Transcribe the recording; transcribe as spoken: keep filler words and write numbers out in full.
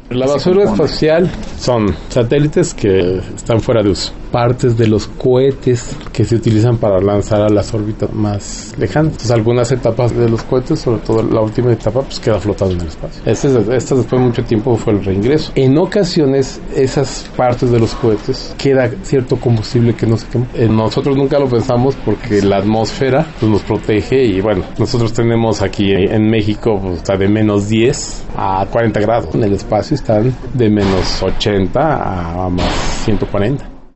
La basura espacial son satélites que están fuera de uso, partes de los cohetes que se utilizan para lanzar a las órbitas más lejanas. Entonces, algunas etapas de los cohetes, sobre todo la última etapa, pues queda flotando en el espacio. Este, este después de mucho tiempo fue el reingreso. En ocasiones, esas partes de los cohetes queda cierto combustible que no se quema. Eh, nosotros nunca lo pensamos porque la atmósfera pues, nos protege y bueno, nosotros tenemos aquí en México pues, está de menos diez a cuarenta grados. En el espacio están de menos ochenta a más ciento cuarenta.